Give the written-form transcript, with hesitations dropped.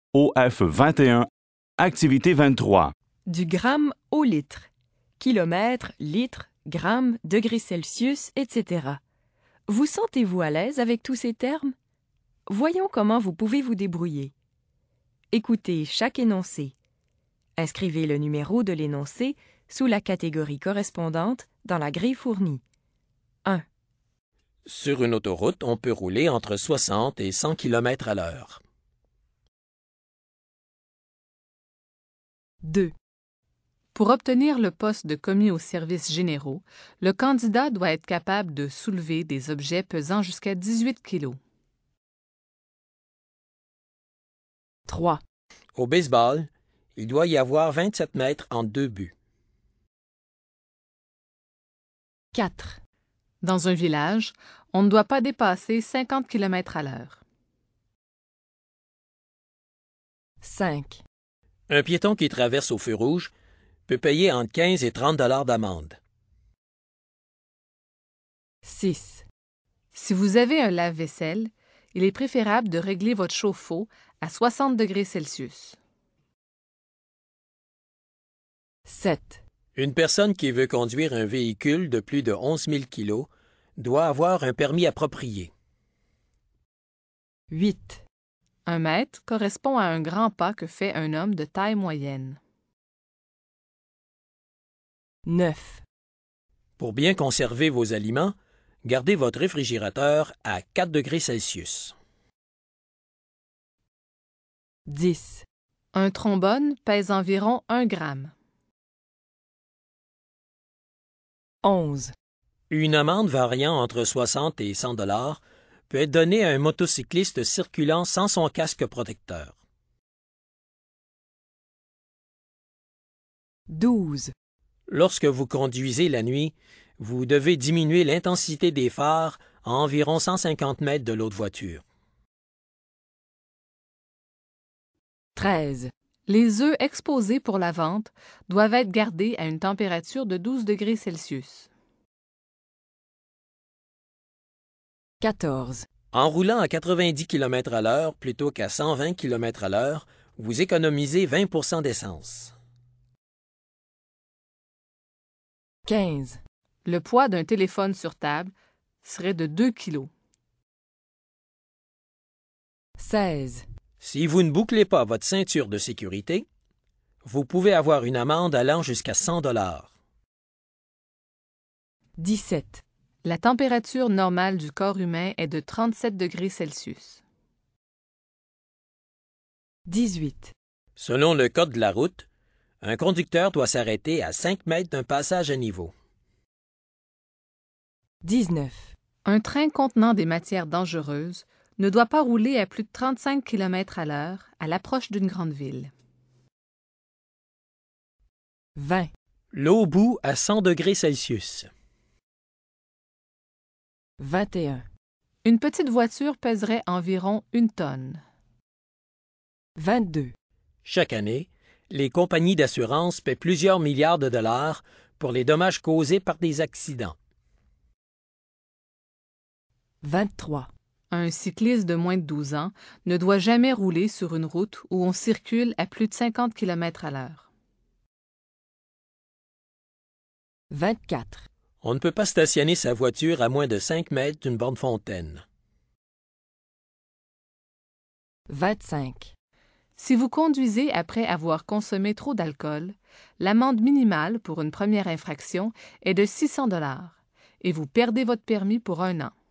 OF 21, Activité 23. Du gramme au litre. Kilomètre, litre, gramme, degrés Celsius, etc. Vous sentez-vous à l'aise avec tous ces termes? Voyons comment vous pouvez vous débrouiller. Écoutez chaque énoncé. Inscrivez le numéro de l'énoncé sous la catégorie correspondante dans la grille fournie. 1. Sur une autoroute, on peut rouler entre 60 et 100 km à l'heure. 2. Pour obtenir le poste de commis aux services généraux, le candidat doit être capable de soulever des objets pesant jusqu'à 18 kg. 3. Au baseball, il doit y avoir 27 mètres entre deux buts. 4. Dans un village, on ne doit pas dépasser 50 km à l'heure. 5. Un piéton qui traverse au feu rouge peut payer entre 15 et 30 $ d'amende. 6. Si vous avez un lave-vaisselle, il est préférable de régler votre chauffe-eau à 60 degrés Celsius. 7. Une personne qui veut conduire un véhicule de plus de 11 000 kg doit avoir un permis approprié. 8. 1 mètre correspond à un grand pas que fait un homme de taille moyenne. 9. Pour bien conserver vos aliments, gardez votre réfrigérateur à 4 degrés Celsius. 10. Un trombone pèse environ 1 gramme. 11. Une amende variant entre 60 et 100 $ peut être donnée à un motocycliste circulant sans son casque protecteur. 12. Lorsque vous conduisez la nuit, vous devez diminuer l'intensité des phares à environ 150 mètres de l'autre voiture. 13. Les œufs exposés pour la vente doivent être gardés à une température de 12 degrés Celsius. 14. En roulant à 90 km à l'heure plutôt qu'à 120 km à l'heure, vous économisez 20 % d'essence. 15. Le poids d'un téléphone sur table serait de 2 kg. 16. Si vous ne bouclez pas votre ceinture de sécurité, vous pouvez avoir une amende allant jusqu'à 100 $. 17. La température normale du corps humain est de 37 degrés Celsius. 18. Selon le code de la route, un conducteur doit s'arrêter à 5 mètres d'un passage à niveau. 19. Un train contenant des matières dangereuses ne doit pas rouler à plus de 35 km à l'heure à l'approche d'une grande ville. 20. L'eau bout à 100 degrés Celsius. 21. Une petite voiture pèserait environ 1 tonne. 22. Chaque année, les compagnies d'assurance paient plusieurs milliards de dollars pour les dommages causés par des accidents. 23. Un cycliste de moins de 12 ans ne doit jamais rouler sur une route où on circule à plus de 50 km à l'heure. 24. On ne peut pas stationner sa voiture à moins de 5 mètres d'une borne fontaine. 25. Si vous conduisez après avoir consommé trop d'alcool, l'amende minimale pour une première infraction est de 600 $ et vous perdez votre permis pour 1 an.